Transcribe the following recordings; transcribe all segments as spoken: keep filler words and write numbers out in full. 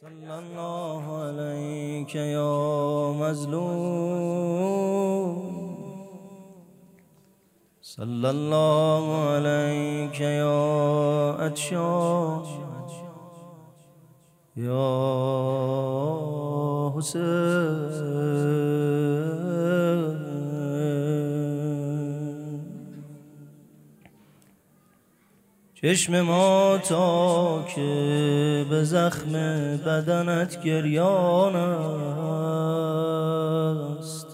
صلی الله علیک یا مظلوم، صلی الله علیک یا عطشان، یا حسین. چشم ما تا که به زخم بدنت گریان است،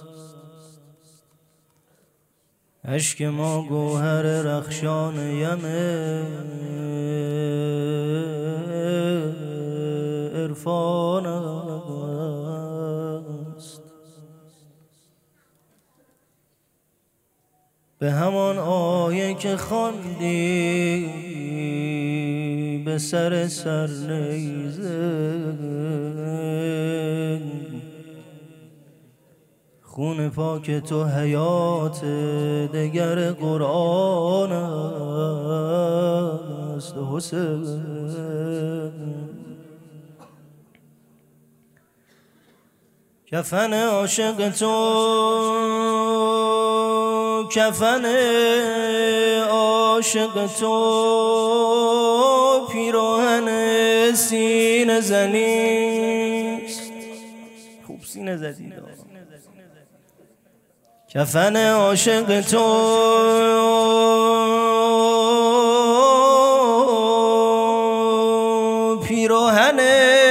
اشک ما گوهر رخشان یم عرفان است. به همان آیه که خواندی به سر سر نیزه، خون پاک تو حیات دگر قرآن است حسین. کفن عاشق تو، کفن عاشق تو پیراهن سینه زنیست. خوب سینه زدید. کفن عاشق تو پیراهن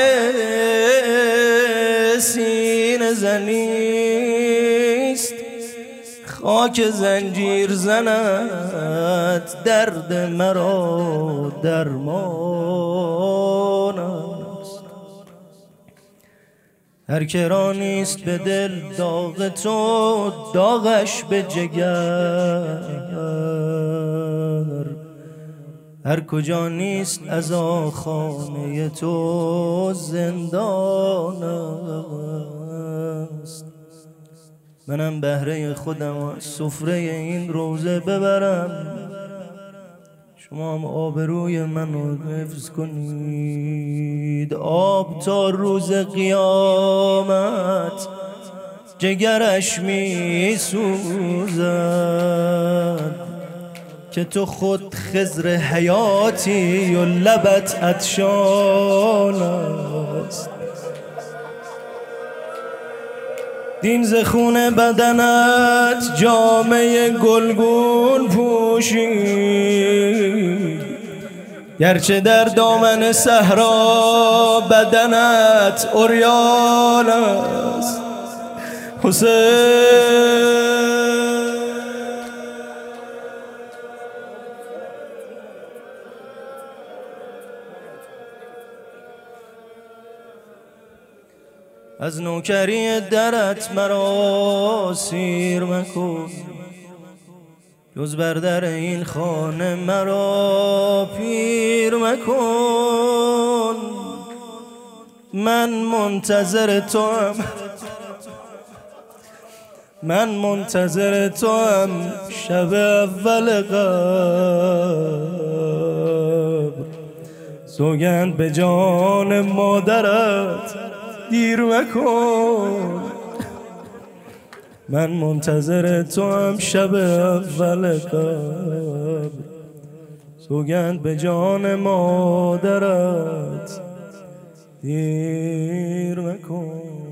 سینه زنیست، خاک زنجیر زند درد مرا درمان است. هر که را نیست به دل داغ تو، داغش به جگر. هر کجا نیست از خانه تو زندان است. منم بهره خودم از سفره این روزه ببرم، شما هم آبروی منو حفظ کنید. آب تا روز قیامت جگرش می سوزد، که تو خود خضر حیاتی و لبت عطشان است. دین ز خون بدنت جامه گلگون پوشید، گرچه در دامن صحرا بدنت عریان است حسین. از نوکری درت مرا سیر مکن، جز بر در این خانه مرا پیر مکن. من منتظر توام، من منتظر توام شب اول قبر. سوگند به جان مادرت دیر مکن. من منتظر تو هم شب اول قبر. سوگند به جان مادرت دیر مکن.